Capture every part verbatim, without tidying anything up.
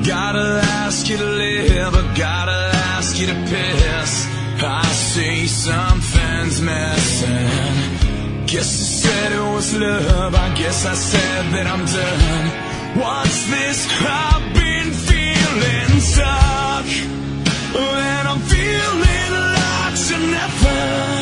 Gotta ask you to live, I gotta ask you to piss. I see something's missing. Guess you said it was love, I guess I said that I'm done. What's this? I've been feeling stuck, and I'm feeling like you never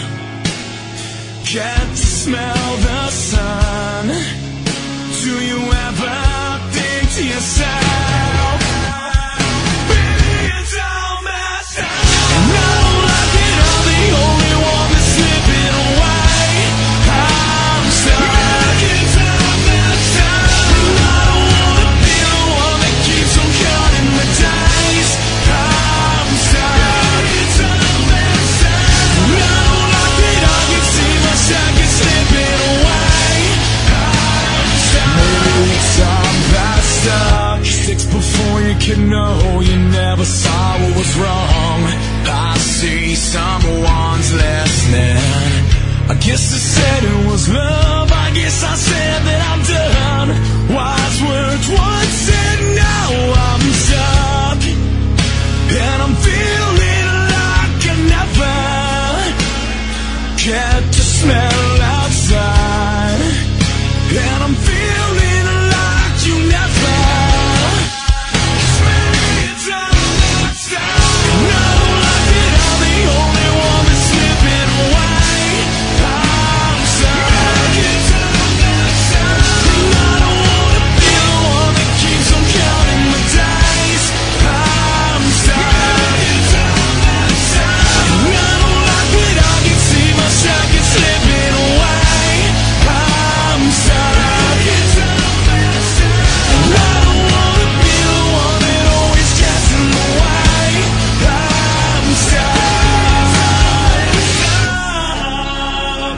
get to smell the sun. Do you ever think to yourself, baby, it's all messed up? And I don't like it, I'm the only one that's slipping away. I'm stuck, it's all messed up. And I don't wanna be the one that keeps on counting my days. I'm stuck, it's all messed up. And I don't like it, I can see myself get slipping away. I'm stuck. Maybe it's all messed up. Six before you could know, you never saw what was wrong. I see someone's listening. I guess I said it was love, I guess I said that I'm done. Wise words once said, now I'm stuck, and I'm feeling like I never get to smell outside. And I'm feeling like you never. It's maybe it's all messed up. And I don't like it, I'm the only one that's slipping away. I'm stuck, it's all messed up. And I don't wanna be the one that keeps on counting my days. I'm stuck, it's all messed up. And I don't like it, I can see myself get slipping away. I'm stuck, it's all messed up. And I don't wanna be the one that always gets in the way. I'm stuck, stuck.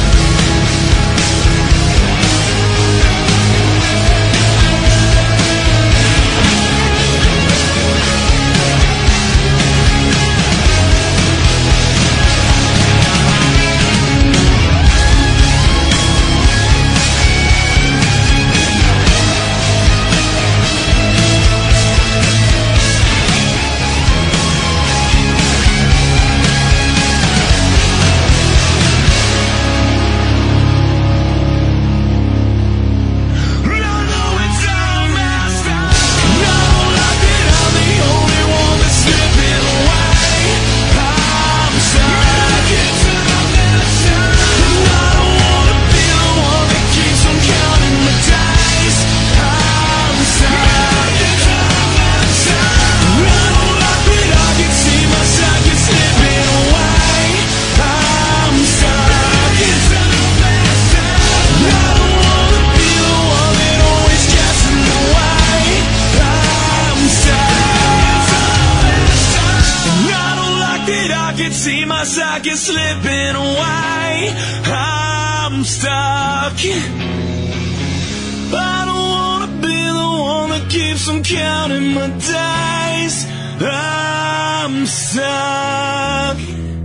See myself get slipping away. I'm stuck. I don't wanna be the one that keeps on counting my days. I'm stuck.